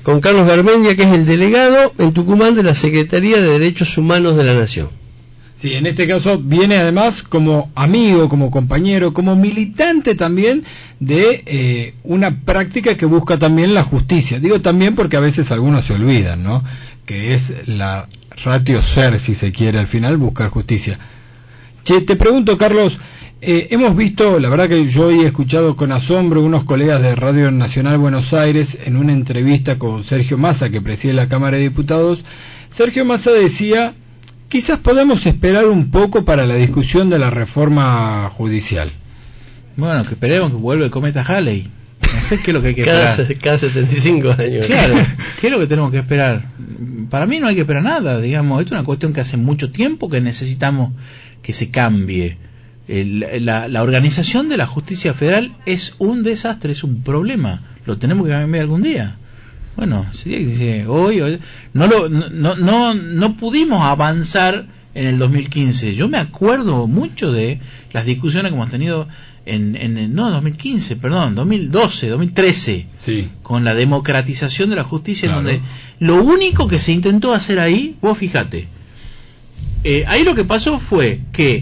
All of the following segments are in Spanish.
con Carlos Garmendia, que es el delegado en Tucumán de la Secretaría de Derechos Humanos de la Nación. Sí, en este caso viene además como amigo, como compañero, como militante también de una práctica que busca también la justicia. Digo también porque a veces algunos se olvidan, ¿no? Que es la ratio ser, si se quiere, al final buscar justicia. Che, te pregunto, Carlos, hemos visto, la verdad que yo hoy he escuchado con asombro unos colegas de Radio Nacional Buenos Aires en una entrevista con Sergio Massa, que preside la Cámara de Diputados. Sergio Massa decía: quizás podemos esperar un poco para la discusión de la reforma judicial. Bueno, que esperemos que vuelva el cometa Halley. No sé qué es lo que hay que esperar. Cada 75 años. Claro, ¿qué es lo que tenemos que esperar? Para mí no hay que esperar nada, digamos. Esto es una cuestión que hace mucho tiempo que necesitamos que se cambie. La organización de la justicia federal es un desastre, es un problema. Lo tenemos que cambiar algún día. Bueno, hoy no pudimos avanzar en el 2015. Yo me acuerdo mucho de las discusiones que hemos tenido en 2012, 2013, sí, con la democratización de la justicia, claro, en donde lo único que se intentó hacer ahí, vos fíjate, ahí lo que pasó fue que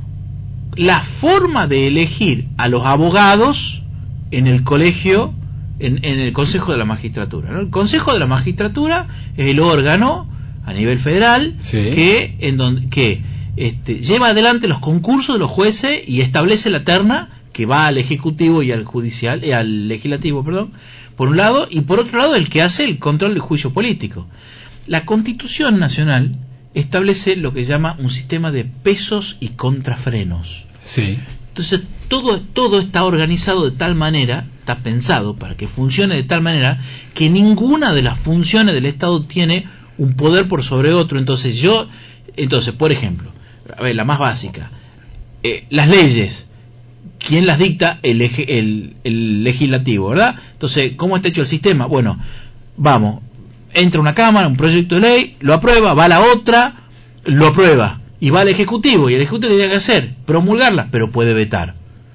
la forma de elegir a los abogados en el colegio, en el Consejo de la Magistratura, ¿no? El Consejo de la Magistratura es el órgano a nivel federal, sí, que lleva adelante los concursos de los jueces y establece la terna que va al ejecutivo y al judicial, al legislativo, perdón, por un lado, y por otro lado el que hace el control del juicio político. La Constitución Nacional establece lo que llama un sistema de pesos y contrafrenos. Sí. Entonces todo está organizado de tal manera, está pensado para que funcione de tal manera que ninguna de las funciones del Estado tiene un poder por sobre otro. Entonces, por ejemplo, a ver, la más básica, las leyes, ¿quién las dicta? El legislativo, ¿verdad? Entonces, ¿cómo está hecho el sistema? Bueno, entra una cámara, un proyecto de ley, lo aprueba, va a la otra, lo aprueba, y va al ejecutivo, y el ejecutivo tiene que hacer, promulgarla, pero puede vetar.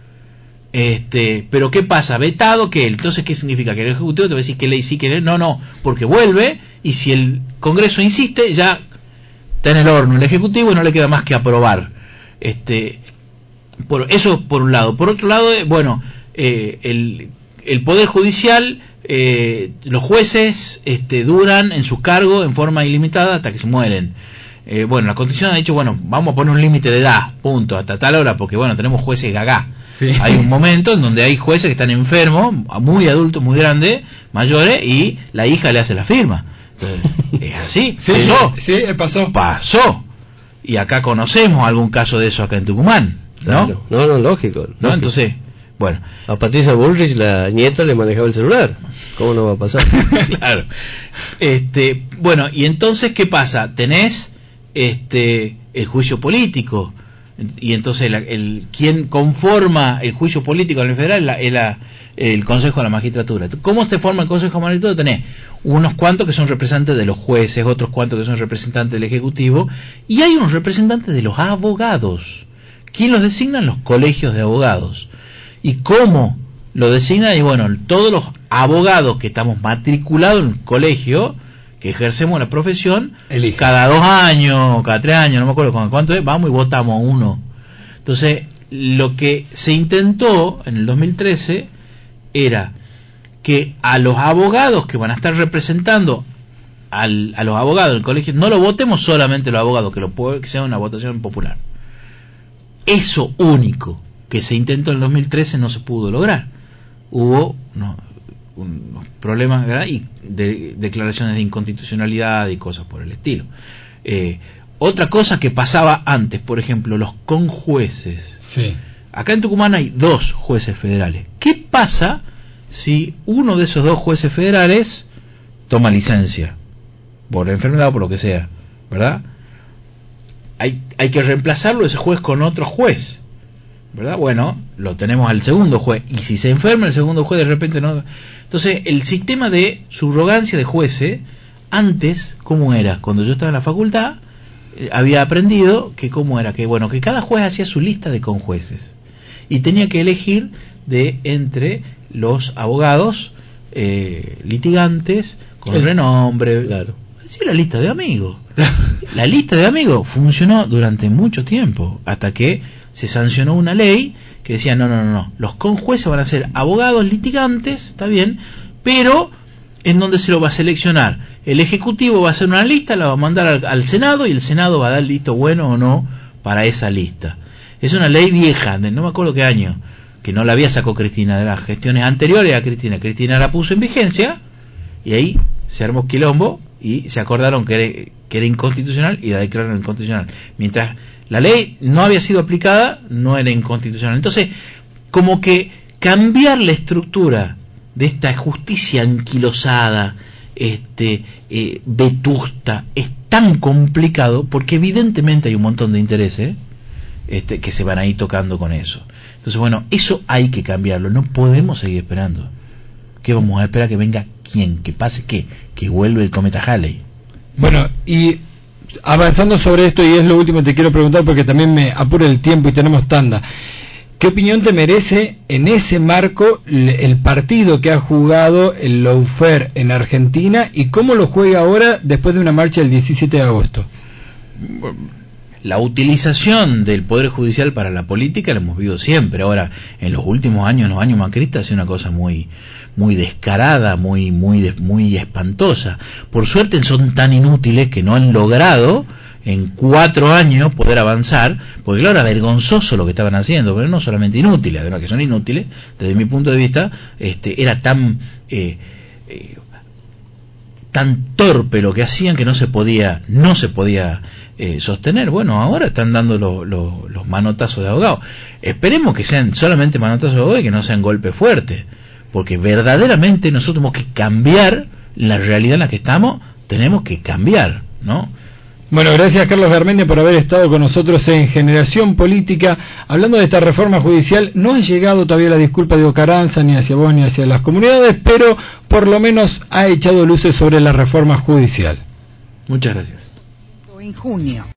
Pero ¿qué pasa? ¿Vetado qué? Entonces, ¿qué significa? Que el ejecutivo te va a decir qué ley sí, qué ley no, porque vuelve, y si el Congreso insiste, ya está en el horno el ejecutivo y no le queda más que aprobar. Eso por un lado. Por otro lado, el Poder Judicial, los jueces duran en sus cargos en forma ilimitada hasta que se mueren. La Constitución ha dicho, vamos a poner un límite de edad, punto, hasta tal hora, porque tenemos jueces gagá. Sí. Hay un momento en donde hay jueces que están enfermos, muy adultos, muy grandes, mayores, y la hija le hace la firma. Es así. Sí, pasó. Y acá conocemos algún caso de eso acá en Tucumán, ¿no? Claro. No, lógico. Entonces, a Patricia Bullrich, la nieta, le manejaba el celular. ¿Cómo no va a pasar? Claro. Y entonces, ¿qué pasa? Tenés el juicio político, y entonces quien conforma el juicio político a nivel federal es el Consejo de la Magistratura. ¿Cómo se forma el Consejo de la Magistratura? Tenés unos cuantos que son representantes de los jueces, otros cuantos que son representantes del Ejecutivo, y hay unos representantes de los abogados. ¿Quién los designan? Los colegios de abogados. ¿Y cómo lo designan? Y todos los abogados que estamos matriculados en el colegio, que ejercemos la profesión, elige. Cada 2 años, cada 3 años, no me acuerdo cuánto es, vamos y votamos uno. Entonces, lo que se intentó en el 2013 era que a los abogados que van a estar representando a los abogados del colegio, no lo votemos solamente los abogados, que sea una votación popular. Eso único que se intentó en el 2013 no se pudo lograr. Hubo unos problemas, ¿verdad? Y declaraciones de inconstitucionalidad y cosas por el estilo. Otra cosa que pasaba antes, por ejemplo, los conjueces. Sí. Acá en Tucumán hay 2 jueces federales. ¿Qué pasa si uno de esos 2 jueces federales toma licencia por enfermedad o por lo que sea, ¿verdad? Hay que reemplazarlo ese juez con otro juez, ¿verdad? Lo tenemos al segundo juez, y si se enferma el segundo juez de repente no. Entonces, el sistema de subrogancia de jueces, antes, ¿cómo era? Cuando yo estaba en la facultad, había aprendido que que cada juez hacía su lista de conjueces y tenía que elegir entre los abogados litigantes con renombre. Claro. Sí, la lista de amigos. La lista de amigos funcionó durante mucho tiempo, hasta que se sancionó una ley que decía, no, los conjueces van a ser abogados litigantes, está bien, pero en donde se lo va a seleccionar. El Ejecutivo va a hacer una lista, la va a mandar al Senado, y el Senado va a dar el visto bueno o no para esa lista. Es una ley vieja, no me acuerdo qué año, que no la había sacado Cristina, de las gestiones anteriores a Cristina. Cristina la puso en vigencia, y ahí se armó quilombo, y se acordaron que era inconstitucional, y la declararon inconstitucional. Mientras la ley no había sido aplicada, no era inconstitucional. Entonces, como que cambiar la estructura de esta justicia anquilosada, vetusta, es tan complicado, porque evidentemente hay un montón de intereses que se van a ir tocando con eso. Entonces, bueno, eso hay que cambiarlo, no podemos seguir esperando. ¿Qué vamos a esperar? Que venga quién, que pase qué, que vuelve el cometa Halley. Bueno, y avanzando sobre esto, y es lo último que te quiero preguntar porque también me apura el tiempo y tenemos tanda. ¿Qué opinión te merece en ese marco el partido que ha jugado el lawfare en Argentina y cómo lo juega ahora después de una marcha el 17 de agosto? La utilización del Poder Judicial para la política la hemos visto siempre. Ahora, en los últimos años, en los años macristas, ha sido una cosa muy descarada, muy espantosa. Por suerte son tan inútiles que no han logrado en 4 años poder avanzar, porque claro, era vergonzoso lo que estaban haciendo, pero no solamente inútiles, además que son inútiles, desde mi punto de vista, era tan torpe lo que hacían que no se podía sostener. Bueno, ahora están dando los manotazos de abogado. Esperemos que sean solamente manotazos de abogado y que no sean golpes fuertes, porque verdaderamente nosotros tenemos que cambiar la realidad en la que estamos, tenemos que cambiar, ¿no? Bueno, gracias Carlos Garmendia por haber estado con nosotros en Generación Política. Hablando de esta reforma judicial, no ha llegado todavía la disculpa de Ocaranza ni hacia vos ni hacia las comunidades, pero por lo menos ha echado luces sobre la reforma judicial. Muchas gracias. En junio.